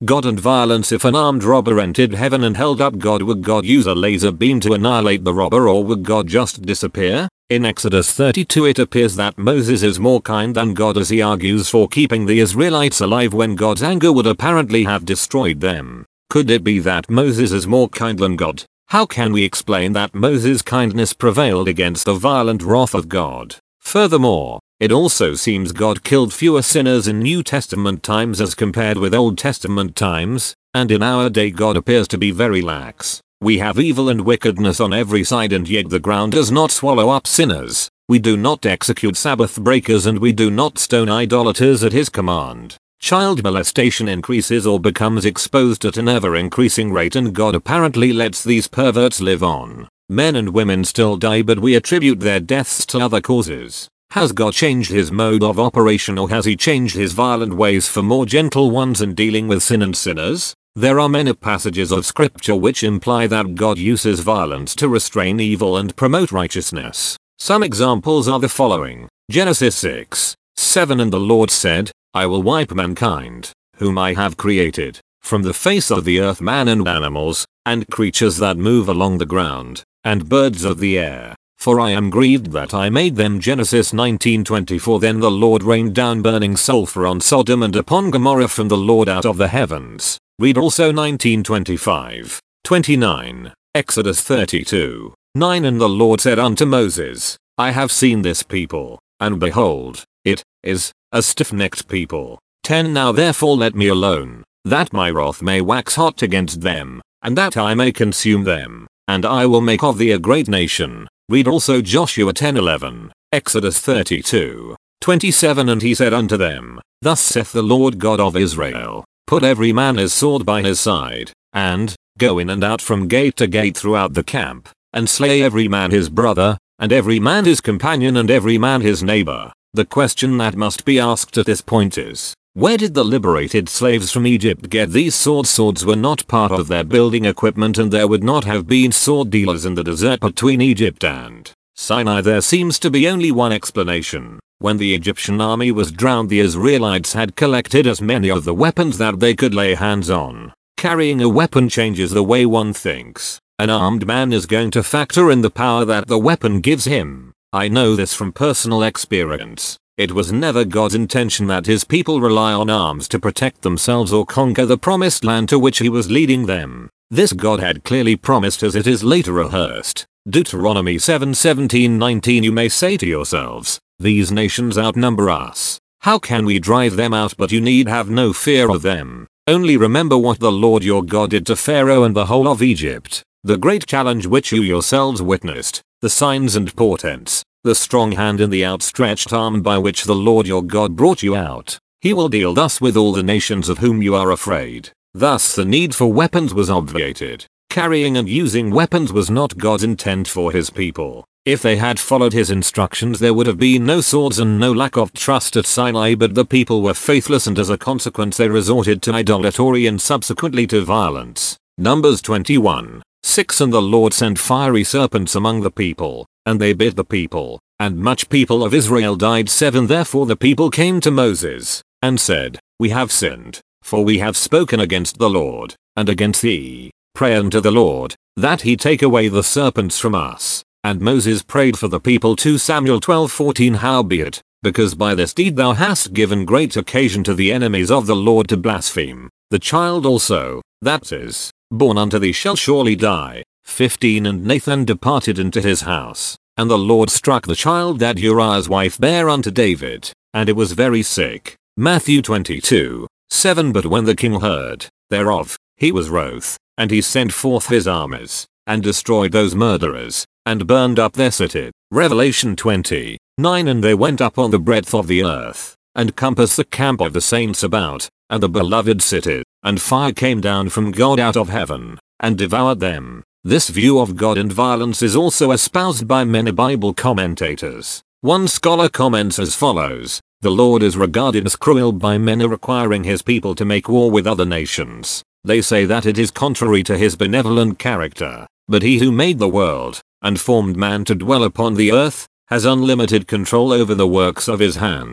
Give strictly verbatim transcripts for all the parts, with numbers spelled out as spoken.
God and violence. If an armed robber entered heaven and held up God, would God use a laser beam to annihilate the robber, or would God just disappear? In Exodus thirty-two it appears that Moses is more kind than God, as he argues for keeping the Israelites alive when God's anger would apparently have destroyed them. Could it be that Moses is more kind than God? How can we explain that Moses' kindness prevailed against the violent wrath of God? Furthermore, it also seems God killed fewer sinners in New Testament times as compared with Old Testament times, and in our day God appears to be very lax. We have evil and wickedness on every side, and yet the ground does not swallow up sinners. We do not execute Sabbath breakers, and we do not stone idolaters at his command. Child molestation increases or becomes exposed at an ever-increasing rate, and God apparently lets these perverts live on. Men and women still die, but we attribute their deaths to other causes. Has God changed his mode of operation, or has he changed his violent ways for more gentle ones in dealing with sin and sinners? There are many passages of scripture which imply that God uses violence to restrain evil and promote righteousness. Some examples are the following. Genesis six, seven And the Lord said, I will wipe mankind, whom I have created, from the face of the earth, man and animals, and creatures that move along the ground, and birds of the air. For I am grieved that I made them. Genesis nineteen twenty-four Then the Lord rained down burning sulfur on Sodom and upon Gomorrah from the Lord out of the heavens. Read also nineteen twenty-five, twenty-nine, Exodus thirty-two, nine And the Lord said unto Moses, I have seen this people, and behold, it is a stiff-necked people. ten Now therefore let me alone, that my wrath may wax hot against them, and that I may consume them, and I will make of thee a great nation. Read also Joshua ten eleven, Exodus thirty-two, twenty-seven And he said unto them, Thus saith the Lord God of Israel, Put every man his sword by his side, and go in and out from gate to gate throughout the camp, and slay every man his brother, and every man his companion, and every man his neighbor. The question that must be asked at this point is, where did the liberated slaves from Egypt get these swords? Swords were not part of their building equipment, and there would not have been sword dealers in the desert between Egypt and Sinai. There seems to be only one explanation. When the Egyptian army was drowned, the Israelites had collected as many of the weapons that they could lay hands on. Carrying a weapon changes the way one thinks. An armed man is going to factor in the power that the weapon gives him. I know this from personal experience. It was never God's intention that his people rely on arms to protect themselves or conquer the promised land to which he was leading them. This God had clearly promised, as it is later rehearsed. Deuteronomy seven seventeen nineteen You may say to yourselves, these nations outnumber us. How can we drive them out? But you need have no fear of them. Only remember what the Lord your God did to Pharaoh and the whole of Egypt. The great challenge which you yourselves witnessed, the signs and portents, the strong hand and the outstretched arm by which the Lord your God brought you out. He will deal thus with all the nations of whom you are afraid. Thus the need for weapons was obviated. Carrying and using weapons was not God's intent for his people. If they had followed his instructions, there would have been no swords and no lack of trust at Sinai, but the people were faithless, and as a consequence they resorted to idolatry and subsequently to violence. Numbers twenty-one, six And the Lord sent fiery serpents among the people, and they bit the people, and much people of Israel died. seven Therefore the people came to Moses, and said, We have sinned, for we have spoken against the Lord, and against thee. Pray unto the Lord, that he take away the serpents from us. And Moses prayed for the people. two Samuel twelve fourteen Howbeit, because by this deed thou hast given great occasion to the enemies of the Lord to blaspheme, the child also, that is, born unto thee shall surely die. fifteen And Nathan departed into his house, and the Lord struck the child that Uriah's wife bare unto David, and it was very sick. Matthew twenty-two, seven But when the king heard thereof, he was wroth, and he sent forth his armies, and destroyed those murderers, and burned up their city. Revelation twenty, nine And they went up on the breadth of the earth, and compassed the camp of the saints about, and the beloved city, and fire came down from God out of heaven, and devoured them. This view of God and violence is also espoused by many Bible commentators. One scholar comments as follows: The Lord is regarded as cruel by many, requiring his people to make war with other nations. They say that it is contrary to his benevolent character. But he who made the world, and formed man to dwell upon the earth, has unlimited control over the works of his hands,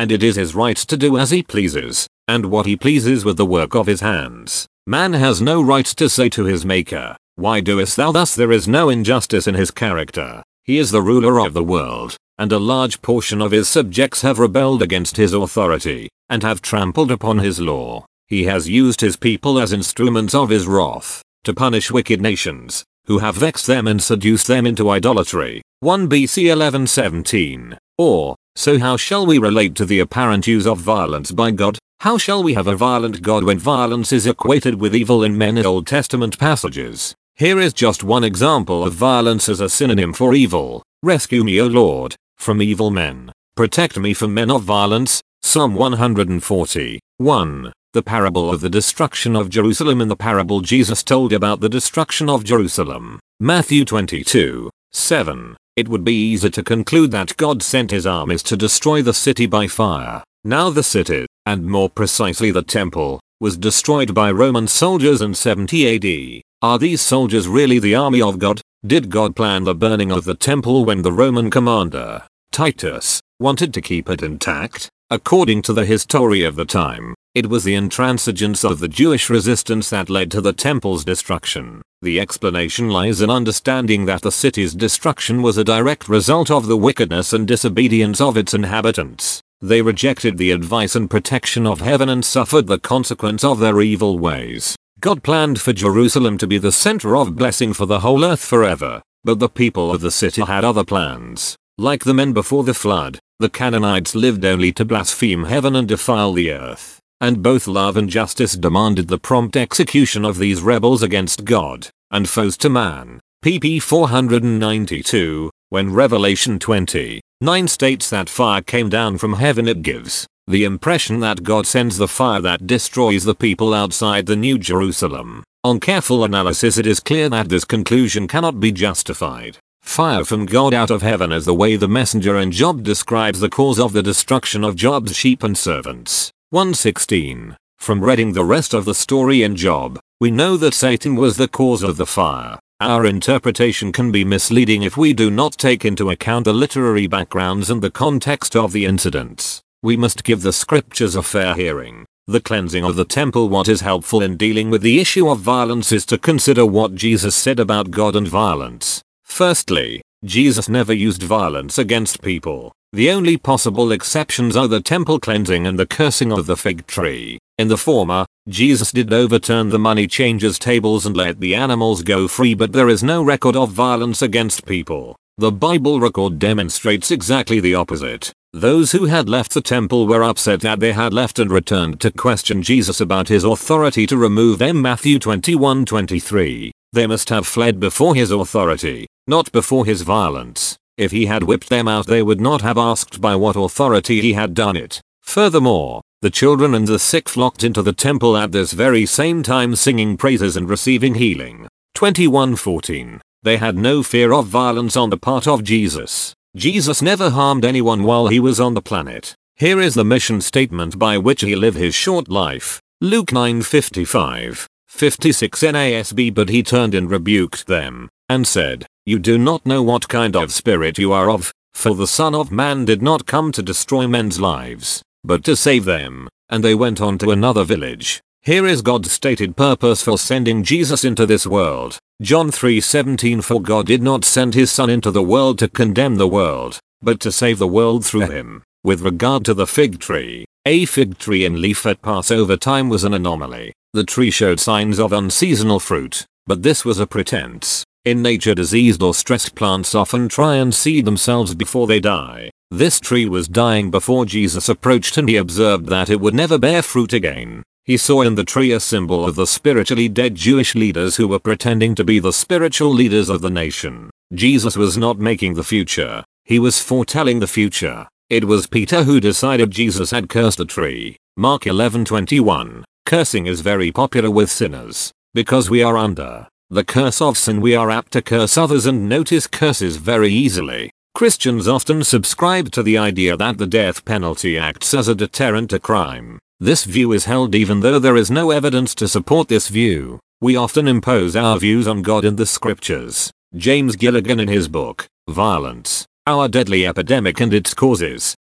and it is his right to do as he pleases, and what he pleases with the work of his hands. Man has no right to say to his maker, "Why doest thou thus?" There is no injustice in his character. He is the ruler of the world, and a large portion of his subjects have rebelled against his authority, and have trampled upon his law. He has used his people as instruments of his wrath, to punish wicked nations, who have vexed them and seduced them into idolatry. First B C eleven seventeen. Or, so how shall we relate to the apparent use of violence by God? How shall we have a violent God when violence is equated with evil in many Old Testament passages? Here is just one example of violence as a synonym for evil. Rescue me, O Lord, from evil men. Protect me from men of violence. Psalm one hundred forty. one. The parable of the destruction of Jerusalem. In the parable Jesus told about the destruction of Jerusalem, Matthew twenty-two, seven, it would be easy to conclude that God sent his armies to destroy the city by fire. Now the city, and more precisely the temple, was destroyed by Roman soldiers in seventy A D. Are these soldiers really the army of God? Did God plan the burning of the temple when the Roman commander, Titus, wanted to keep it intact? According to the history of the time, it was the intransigence of the Jewish resistance that led to the temple's destruction. The explanation lies in understanding that the city's destruction was a direct result of the wickedness and disobedience of its inhabitants. They rejected the advice and protection of heaven and suffered the consequence of their evil ways. God planned for Jerusalem to be the center of blessing for the whole earth forever, but the people of the city had other plans. Like the men before the flood, the Canaanites lived only to blaspheme heaven and defile the earth, and both love and justice demanded the prompt execution of these rebels against God, and foes to man. P. four ninety-two, when Revelation twenty nine states that fire came down from heaven, it gives the impression that God sends the fire that destroys the people outside the New Jerusalem. On careful analysis, it is clear that this conclusion cannot be justified. Fire from God out of heaven is the way the messenger in Job describes the cause of the destruction of Job's sheep and servants. one sixteen. From reading the rest of the story in Job, we know that Satan was the cause of the fire. Our interpretation can be misleading if we do not take into account the literary backgrounds and the context of the incidents. We must give the scriptures a fair hearing. The cleansing of the temple. What is helpful in dealing with the issue of violence is to consider what Jesus said about God and violence. Firstly, Jesus never used violence against people. The only possible exceptions are the temple cleansing and the cursing of the fig tree. In the former, Jesus did overturn the money changers' tables and let the animals go free, but there is no record of violence against people. The Bible record demonstrates exactly the opposite. Those who had left the temple were upset that they had left and returned to question Jesus about his authority to remove them. Matthew twenty-one twenty-three. They must have fled before his authority, not before his violence. If he had whipped them out, they would not have asked by what authority he had done it. Furthermore, the children and the sick flocked into the temple at this very same time, singing praises and receiving healing. twenty-one fourteen. They had no fear of violence on the part of Jesus. Jesus never harmed anyone while he was on the planet. Here is the mission statement by which he lived his short life. Luke nine fifty-five, fifty-six N A S B. But he turned and rebuked them, and said, "You do not know what kind of spirit you are of, for the Son of Man did not come to destroy men's lives, but to save them." And they went on to another village. Here is God's stated purpose for sending Jesus into this world. John three seventeen. For God did not send his Son into the world to condemn the world, but to save the world through him. With regard to the fig tree, a fig tree in leaf at Passover time was an anomaly. The tree showed signs of unseasonal fruit, but this was a pretense. In nature, diseased or stressed plants often try and seed themselves before they die. This tree was dying before Jesus approached, and he observed that it would never bear fruit again. He saw in the tree a symbol of the spiritually dead Jewish leaders who were pretending to be the spiritual leaders of the nation. Jesus was not making the future, he was foretelling the future. It was Peter who decided Jesus had cursed the tree. Mark eleven twenty-one. Cursing is very popular with sinners. Because we are under the curse of sin, we are apt to curse others and notice curses very easily. Christians often subscribe to the idea that the death penalty acts as a deterrent to crime. This view is held even though there is no evidence to support this view. We often impose our views on God in the scriptures. James Gilligan, in his book, Violence, Our Deadly Epidemic and Its Causes,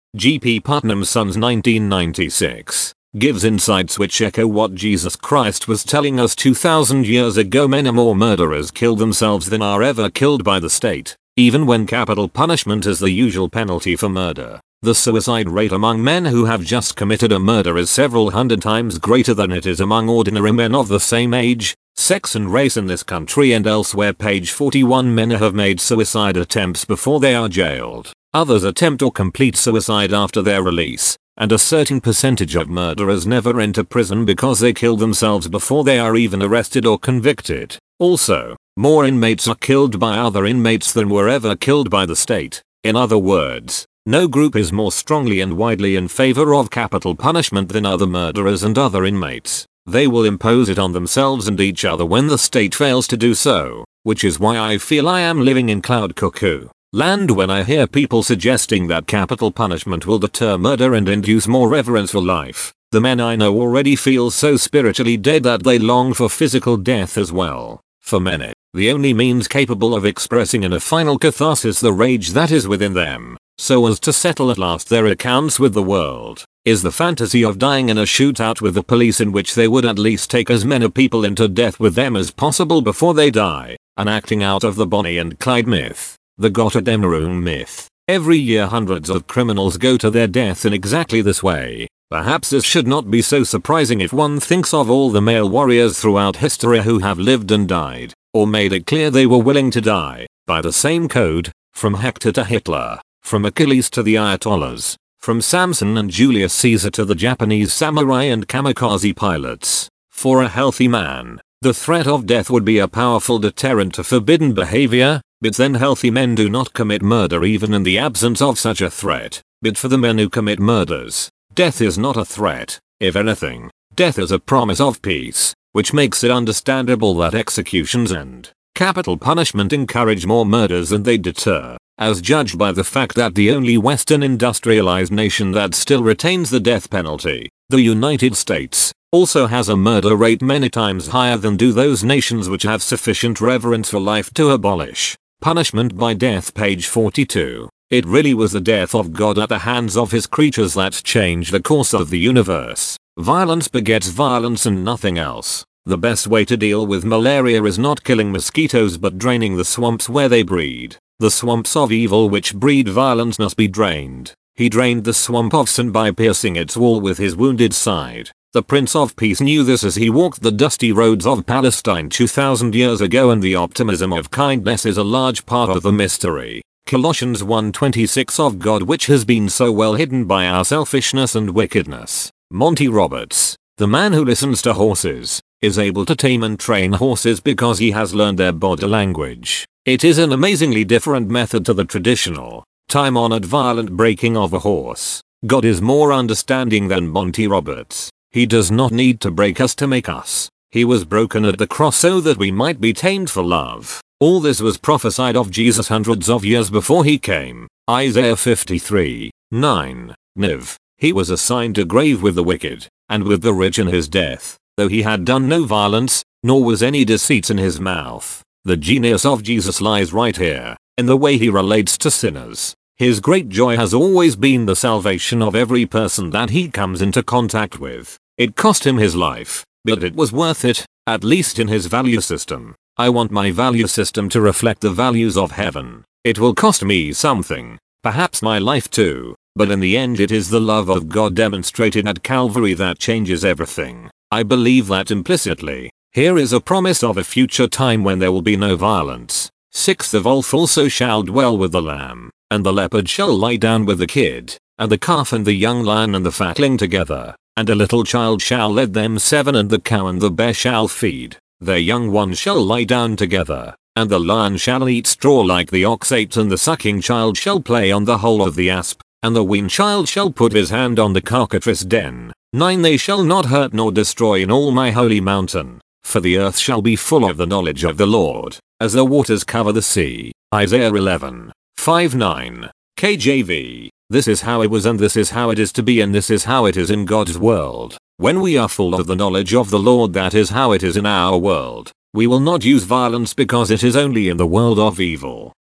G P Putnam's Sons nineteen ninety-six, gives insights which echo what Jesus Christ was telling us two thousand years ago. Many more murderers kill themselves than are ever killed by the state, even when capital punishment is the usual penalty for murder. The suicide rate among men who have just committed a murder is several hundred times greater than it is among ordinary men of the same age, sex and race in this country and elsewhere. Page forty-one. Men have made suicide attempts before they are jailed. Others attempt or complete suicide after their release, and a certain percentage of murderers never enter prison because they kill themselves before they are even arrested or convicted. Also, more inmates are killed by other inmates than were ever killed by the state. In other words, no group is more strongly and widely in favor of capital punishment than other murderers and other inmates. They will impose it on themselves and each other when the state fails to do so, which is why I feel I am living in cloud cuckoo land when I hear people suggesting that capital punishment will deter murder and induce more reverence for life. The men I know already feel so spiritually dead that they long for physical death as well. For many, the only means capable of expressing in a final catharsis the rage that is within them, so as to settle at last their accounts with the world, is the fantasy of dying in a shootout with the police in which they would at least take as many people into death with them as possible before they die, an acting out of the Bonnie and Clyde myth, the Götterdämmerung myth. Every year hundreds of criminals go to their death in exactly this way. Perhaps this should not be so surprising if one thinks of all the male warriors throughout history who have lived and died, or made it clear they were willing to die, by the same code, from Hector to Hitler, from Achilles to the Ayatollahs, from Samson and Julius Caesar to the Japanese samurai and kamikaze pilots. For a healthy man, the threat of death would be a powerful deterrent to forbidden behavior, but then healthy men do not commit murder even in the absence of such a threat. But for the men who commit murders, death is not a threat. If anything, death is a promise of peace, which makes it understandable that executions and capital punishment encourage more murders than they deter, as judged by the fact that the only Western industrialized nation that still retains the death penalty, the United States, also has a murder rate many times higher than do those nations which have sufficient reverence for life to abolish punishment by death. Page forty-two. It really was the death of God at the hands of his creatures that changed the course of the universe. Violence begets violence and nothing else. The best way to deal with malaria is not killing mosquitoes but draining the swamps where they breed. The swamps of evil which breed violence must be drained. He drained the swamp of sin by piercing its wall with his wounded side. The Prince of Peace knew this as he walked the dusty roads of Palestine two thousand years ago, and the optimism of kindness is a large part of the mystery. Colossians one twenty-six of God, which has been so well hidden by our selfishness and wickedness. Monty Roberts, the man who listens to horses, is able to tame and train horses because he has learned their body language. It is an amazingly different method to the traditional, time-honored violent breaking of a horse. God is more understanding than Monty Roberts. He does not need to break us to make us. He was broken at the cross so that we might be tamed for love. All this was prophesied of Jesus hundreds of years before he came. Isaiah fifty-three, nine. Niv. He was assigned a grave with the wicked, and with the rich in his death, though he had done no violence, nor was any deceit in his mouth. The genius of Jesus lies right here, in the way he relates to sinners. His great joy has always been the salvation of every person that he comes into contact with. It cost him his life, but it was worth it, at least in his value system. I want my value system to reflect the values of heaven. It will cost me something, perhaps my life too, but in the end it is the love of God demonstrated at Calvary that changes everything. I believe that implicitly. Here is a promise of a future time when there will be no violence. six The wolf also shall dwell with the lamb, and the leopard shall lie down with the kid, and the calf and the young lion and the fatling together, and a little child shall lead them seven, and the cow and the bear shall feed. Their young ones shall lie down together, and the lion shall eat straw like the ox ate, and the sucking child shall play on the hole of the asp, and the weaned child shall put his hand on the cockatrice den. nine They shall not hurt nor destroy in all my holy mountain, for the earth shall be full of the knowledge of the Lord, as the waters cover the sea. Isaiah eleven, five nine. K J V. This is how it was, and this is how it is to be, and this is how it is in God's world. When we are full of the knowledge of the Lord, that is how it is in our world. We will not use violence because it is only in the world of evil.